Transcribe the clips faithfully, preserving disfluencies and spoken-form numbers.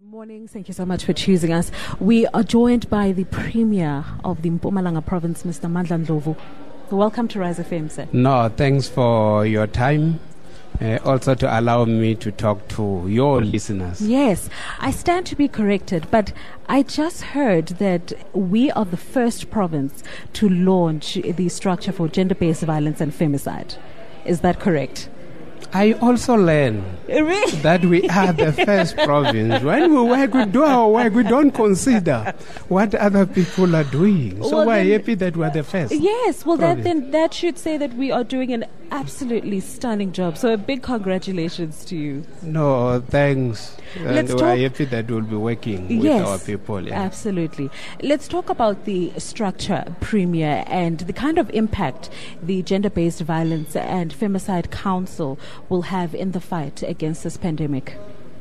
Morning. Thank you so much for choosing us. We are joined by the Premier of the Mpumalanga Province, Mister Mandla Ndlovu. Welcome to Rise F M, sir. No, thanks for your time. Uh, also to allow me to talk to your listeners. Yes, I stand to be corrected, but I just heard that we are the first province to launch the structure for gender-based violence and femicide. Is that correct? I also learn Really? that we are the first province. When we work, we do our work. We don't consider what other people are doing. So Well, we're then- happy that we're the first. Yes, well, that, Province. then that should say that we are doing an absolutely stunning job. So a big congratulations to you. No, thanks. And Let's we're talk- happy that we'll be working with Yes, our people. yeah. absolutely. Let's talk about the structure, Premier, and the kind of impact the Gender-Based Violence and Femicide Council will have in the fight against this pandemic.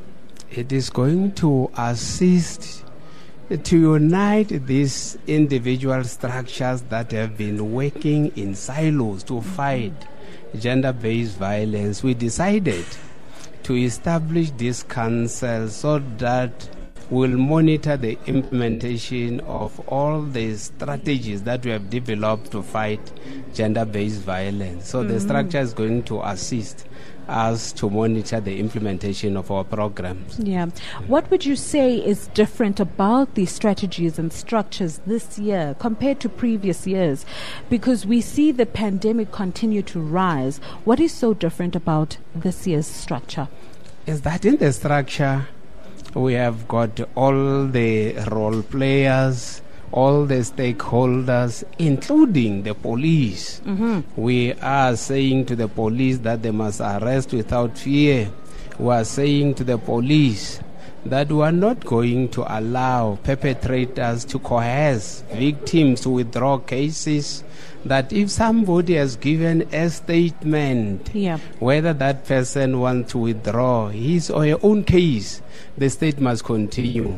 It is going to assist to unite these individual structures that have been working in silos to fight gender-based violence. We decided to establish this council so that we'll monitor the implementation of all the strategies that we have developed to fight gender-based violence. So the structure is going to assist us to monitor the implementation of our programs. Yeah. What would you say is different about these strategies and structures this year compared to previous years? Because we see the pandemic continue to rise. What is so different about this year's structure? Is that in the structure we have got all the role players, all the stakeholders, including the police. Mm-hmm. We are saying to the police that they must arrest without fear. We are saying to the police that we are not going to allow perpetrators to coerce victims to withdraw cases, that if somebody has given a statement, Yeah. whether that person wants to withdraw his or her own case, the state must continue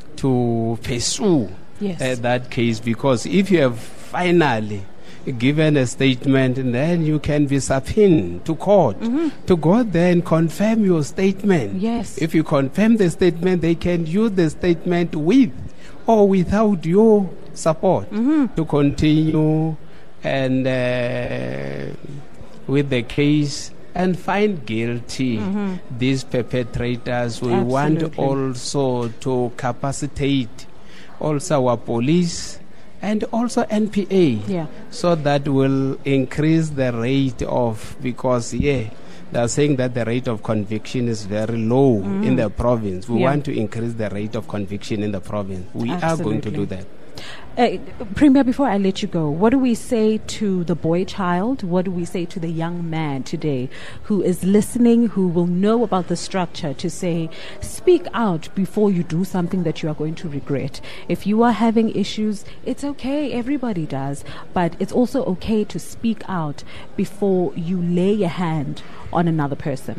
to pursue Yes. uh, that case, because if you have finally given a statement, then you can be subpoenaed to court to go there and confirm your statement. Yes. If you confirm the statement, they can use the statement with or without your support to continue and uh, with the case and find guilty these perpetrators. We want Absolutely. also to capacitate also our police and also N P A, Yeah. so that will increase the rate of, because yeah, they're saying that the rate of conviction is very low in the province. We Yeah. want to increase the rate of conviction in the province. We are going to Absolutely. do that. Uh, Premier, before I let you go, what do we say to the boy child? What do we say to the young man today who is listening, who will know about the structure, to say, speak out before you do something that you are going to regret? If you are having issues, it's okay, everybody does, but it's also okay to speak out before you lay your hand on another person.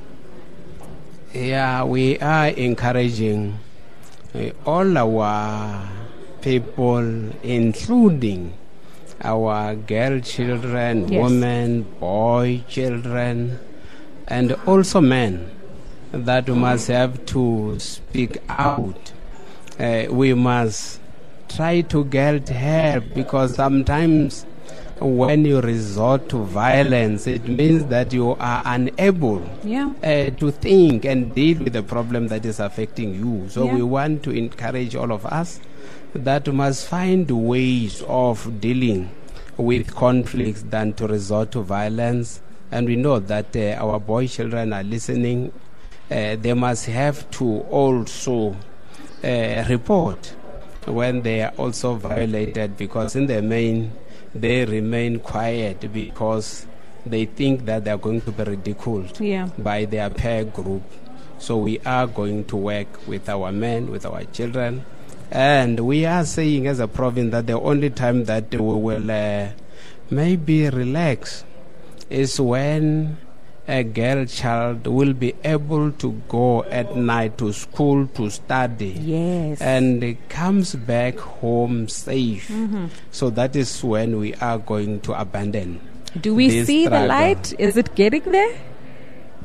Yeah, we are encouraging uh, all our people, including our girl children, Yes. women, boy children, and also men, that we must have to speak out. Uh, we must try to get help, because sometimes when you resort to violence, it means that you are unable Yeah. uh, to think and deal with the problem that is affecting you. So Yeah. we want to encourage all of us that we must find ways of dealing with conflicts than to resort to violence. And we know that uh, our boy children are listening. Uh, they must have to also uh, report when they are also violated, because in the main they remain quiet because they think that they are going to be ridiculed Yeah. by their peer group. So we are going to work with our men, with our children, and we are saying as a province that the only time that we will uh, maybe relax is when a girl child will be able to go at night to school to study. Yes. And it comes back home safe. So that is when we are going to abandon. Do we this see the struggle. light? Is it getting there?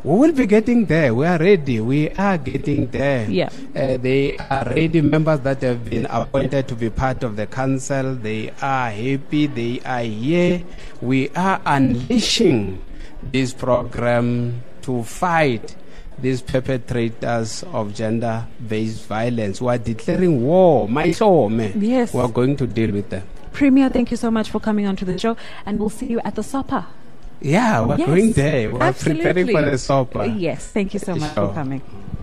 We will be getting there. We are ready. We are getting there. Yeah. Uh, they are ready. Members that have been appointed to be part of the council, they are happy. They are here. We are unleashing this program to fight these perpetrators of gender-based violence who are declaring war. Yes. We are going to deal with them. Premier, thank you so much for coming onto the show, and we'll see you at the supper. Yeah, we're Yes, going there. We're absolutely. preparing for the supper. Yes, thank you so much Sure. for coming.